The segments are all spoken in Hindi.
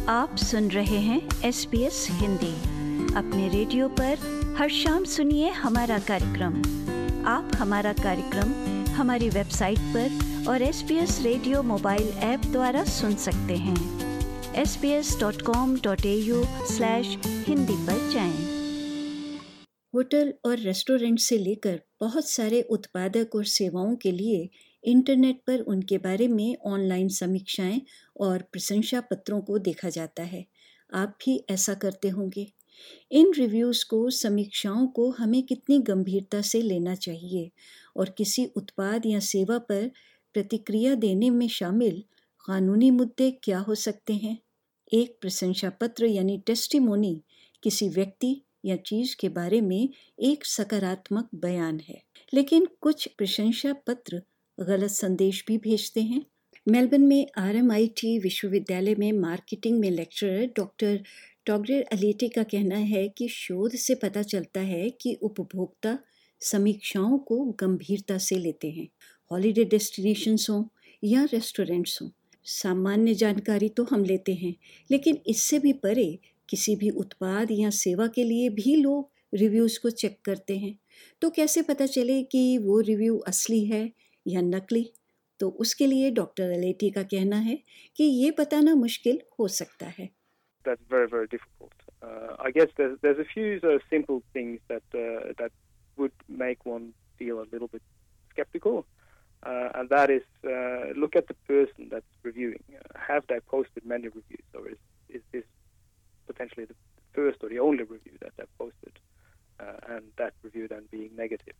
आप सुन रहे हैं SBS हिंदी। अपने रेडियो पर हर शाम सुनिए हमारा कार्यक्रम। आप हमारा कार्यक्रम हमारी वेबसाइट पर और SBS रेडियो मोबाइल ऐप द्वारा सुन सकते हैं। sbs.com.au/hindi पर जाएं। होटल और रेस्टोरेंट से लेकर बहुत सारे उत्पादक और सेवाओं के लिए इंटरनेट पर उनके बारे में ऑनलाइन समीक्षाएं और प्रशंसा पत्रों को देखा जाता है। आप भी ऐसा करते होंगे। इन रिव्यूज़ को, समीक्षाओं को हमें कितनी गंभीरता से लेना चाहिए और किसी उत्पाद या सेवा पर प्रतिक्रिया देने में शामिल कानूनी मुद्दे क्या हो सकते हैं। एक प्रशंसा पत्र यानी टेस्टिमोनी किसी व्यक्ति या चीज़ के बारे में एक सकारात्मक बयान है, लेकिन कुछ प्रशंसा पत्र गलत संदेश भी भेजते हैं। मेलबर्न में RMIT विश्वविद्यालय में मार्केटिंग में लेक्चरर डॉक्टर टॉगरेर अलेटी का कहना है कि शोध से पता चलता है कि उपभोक्ता समीक्षाओं को गंभीरता से लेते हैं। हॉलिडे डेस्टिनेशंस हों या रेस्टोरेंट्स हों, सामान्य जानकारी तो हम लेते हैं, लेकिन इससे भी परे किसी भी उत्पाद या सेवा के लिए भी लोग रिव्यूज़ को चेक करते हैं। तो कैसे पता चले कि वो रिव्यू असली है या नकली? तो उसके लिए डॉक्टर अलेटी का कहना है कि ये बताना मुश्किल हो सकता है। That's very, very difficult. I guess there's a few simple things that would make one feel a little bit skeptical, and that is look at the person that's reviewing. Have they posted many reviews, or is this potentially the first or the only review that they've posted, and that review then being negative,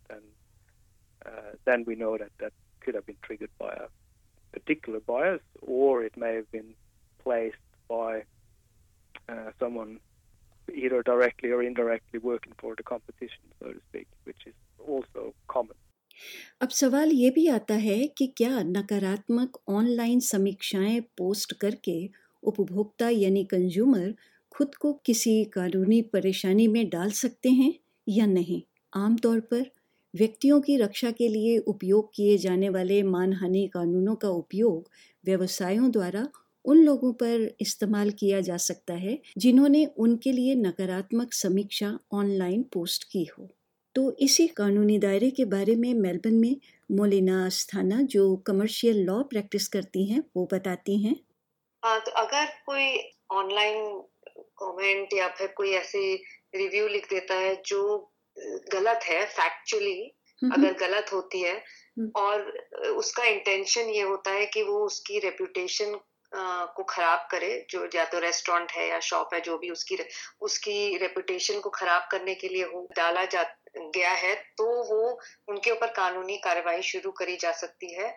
then we know that could have been triggered by a particular bias, or it may have been placed by someone either directly or indirectly working for the competition, so to speak, which is also common. अब सवाल ये भी आता है कि क्या नकारात्मक ऑनलाइन समीक्षाएं पोस्ट करके उपभोक्ता यानी कंज्यूमर खुद को किसी कानूनी परेशानी में डाल सकते हैं या नहीं। आमतौर पर व्यक्तियों की रक्षा के लिए उपयोग किए जाने वाले मानहानि कानूनों का उपयोग व्यवसायों द्वारा उन लोगों पर इस्तेमाल किया जा सकता है जिन्होंने उनके लिए नकारात्मक समीक्षा ऑनलाइन पोस्ट की हो। तो इसी कानूनी दायरे के बारे में मेलबर्न में मोलिना अस्थाना, जो कमर्शियल लॉ प्रैक्टिस करती हैं, वो बताती हैं। तो अगर कोई ऑनलाइन कमेंट या फिर कोई ऐसे रिव्यू लिख देता है जो गलत है, फैक्चुअली अगर गलत होती है और उसका इंटेंशन ये होता है कि वो उसकी रेपुटेशन को खराब करे, जो या तो रेस्टोरेंट है या शॉप है, जो भी उसकी रेपुटेशन को खराब करने के लिए वो डाला गया है, तो वो उनके ऊपर कानूनी कार्रवाई शुरू करी जा सकती है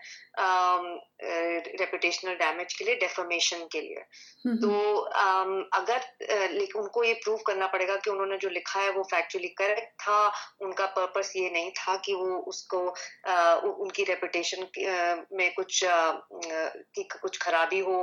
रेपुटेशनल डैमेज के लिए, डेफेमेशन के लिए। तो अगर लेकिन उनको ये प्रूव करना पड़ेगा कि उन्होंने जो लिखा है वो फैक्चुअली करेक्ट था, उनका पर्पस ये नहीं था कि वो उसको उनकी रेपुटेशन में कुछ खराबी हो।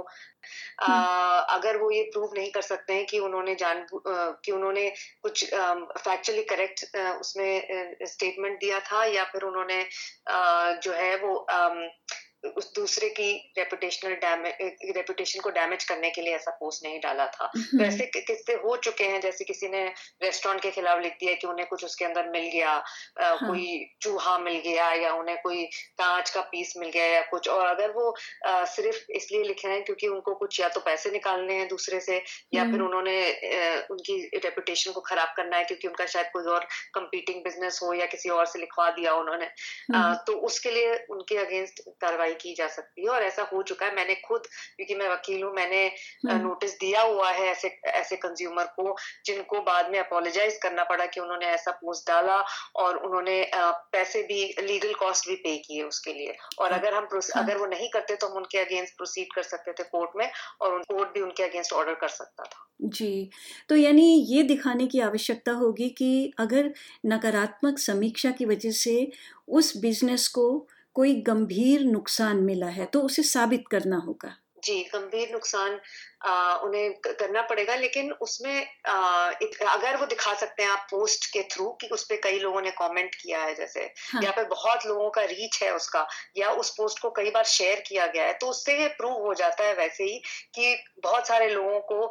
अगर वो ये प्रूव नहीं कर सकते हैं कि उन्होंने कुछ फैक्चुअली करेक्ट उसमें स्टेटमेंट दिया था, या फिर उन्होंने जो है वो उस दूसरे की रेपुटेशन को डैमेज करने के लिए ऐसा पोस्ट नहीं डाला था। तो ऐसे किस्से हो चुके हैं, जैसे किसी ने रेस्टोरेंट के खिलाफ लिख दिया कि उन्हें कुछ उसके अंदर मिल गया, कोई चूहा मिल गया, या उन्हें कोई कांच का पीस मिल गया या कुछ, और अगर वो सिर्फ इसलिए लिखे हैं क्योंकि उनको कुछ या तो पैसे निकालने हैं दूसरे से, या फिर उन्होंने उनकी रेपुटेशन को खराब करना है क्योंकि उनका शायद कोई और कंपीटिंग बिजनेस हो या किसी और से लिखवा दिया उन्होंने, तो उसके लिए उनके अगेंस्ट कार्रवाई की जा सकती है। और ऐसा हो चुका है। मैंने खुद, क्योंकि मैं वकील हूँ, मैंने नोटिस दिया हुआ है ऐसे कंज्यूमर को जिनको बाद में अपोलोजाइज करना पड़ा कि उन्होंने ऐसा पोस्ट डाला, और उन्होंने पैसे भी, लीगल कॉस्ट भी पे किए उसके लिए। और अगर वो नहीं करते तो हम उनके अगेंस्ट प्रोसीड कर सकते थे कोर्ट में, और कोर्ट भी उनके अगेंस्ट ऑर्डर कर सकता था। जी, तो यानी ये दिखाने की आवश्यकता होगी कि अगर नकारात्मक समीक्षा की वजह से उस बिजनेस को कोई गंभीर नुकसान मिला है तो उसे साबित करना होगा। जी, गंभीर नुकसान उन्हें करना पड़ेगा, लेकिन उसमें अगर वो दिखा सकते हैं आप पोस्ट के थ्रू कि उस पे कई लोगों ने कमेंट किया है जैसे, हाँ। या फिर बहुत लोगों का रीच है उसका, या उस पोस्ट को कई बार शेयर किया गया है, तो उससे ये प्रूव हो जाता है वैसे ही कि बहुत सारे लोगों को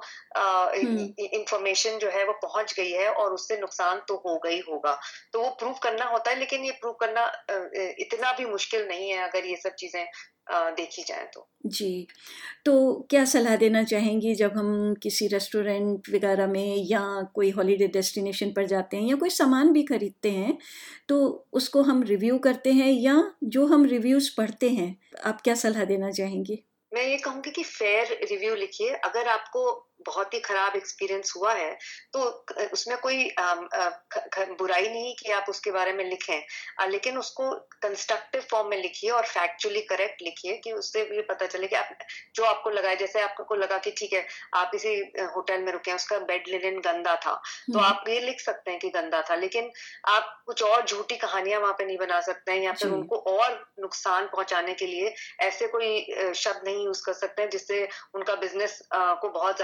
इंफॉर्मेशन जो है वो पहुंच गई है और उससे नुकसान तो होगा ही होगा। तो वो प्रूव करना होता है, लेकिन ये प्रूव करना इतना भी मुश्किल नहीं है अगर ये सब चीजें देखी जाए तो। जी, तो क्या सलाह देना चाहेंगी जब हम किसी रेस्टोरेंट वगैरह में या कोई हॉलिडे डेस्टिनेशन पर जाते हैं या कोई सामान भी खरीदते हैं, तो उसको हम रिव्यू करते हैं या जो हम रिव्यूज़ पढ़ते हैं, आप क्या सलाह देना चाहेंगी? मैं ये कहूँगी कि फेयर रिव्यू लिखिए। अगर आपको बहुत ही खराब एक्सपीरियंस हुआ है तो उसमें कोई बुराई नहीं कि आप उसके बारे में लिखें, लेकिन उसको कंस्ट्रक्टिव फॉर्म में लिखिए और फैक्चुअली करेक्ट लिखिए कि उससे भी पता चले कि आप जो आपको लगा है, जैसे आपको लगा कि ठीक है आप इसी होटल में रुके हैं, उसका बेड लिनन गंदा था, तो आप ये लिख सकते हैं कि गंदा था, लेकिन आप कुछ और झूठी कहानियां वहां पे नहीं बना सकते हैं, या फिर उनको और नुकसान पहुंचाने के लिए ऐसे कोई शब्द नहीं यूज कर सकते हैं जिससे उनका बिजनेस को बहुत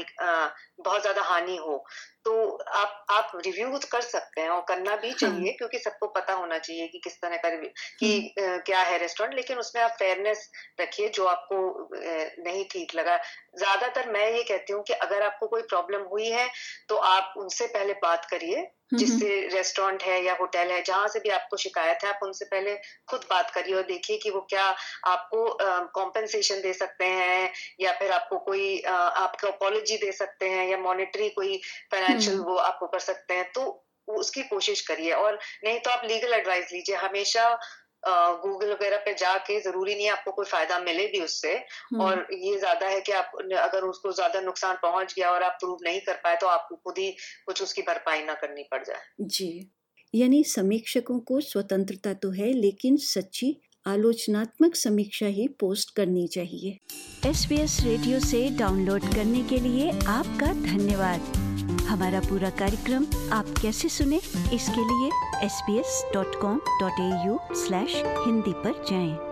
ज्यादा हानि हो। तो आप रिव्यू कर सकते हैं और करना भी चाहिए, क्योंकि सबको पता होना चाहिए कि किस तरह का कि क्या है रेस्टोरेंट, लेकिन उसमें आप फेयरनेस रखिए जो आपको नहीं ठीक लगा। ज्यादातर मैं ये कहती हूँ कि अगर आपको कोई प्रॉब्लम हुई है तो आप उनसे पहले बात करिए, जिससे रेस्टोरेंट है या होटल है जहां से भी आपको शिकायत है, आप उनसे पहले खुद बात करिए और देखिए कि वो क्या आपको कॉम्पेंसेशन दे सकते हैं, या फिर आपको कोई आपको अपॉलॉजी दे सकते हैं, या मॉनेटरी कोई फाइनेंशियल वो आपको कर सकते हैं, तो उसकी कोशिश करिए। और नहीं तो आप लीगल एडवाइस लीजिए हमेशा। गूगल वगैरह पे जाके जरूरी नहीं है आपको कोई फायदा मिले भी उससे, और ये ज्यादा है कि आप अगर उसको ज्यादा नुकसान पहुंच गया और आप प्रूव नहीं कर पाए तो आपको खुद ही कुछ उसकी भरपाई ना करनी पड़ जाए। जी, यानी समीक्षकों को स्वतंत्रता तो है, लेकिन सच्ची आलोचनात्मक समीक्षा ही पोस्ट करनी चाहिए। SBS रेडियो से डाउनलोड करने के लिए आपका धन्यवाद। हमारा पूरा कार्यक्रम आप कैसे सुने, इसके लिए sbs.com.au/hindi पर जाएं।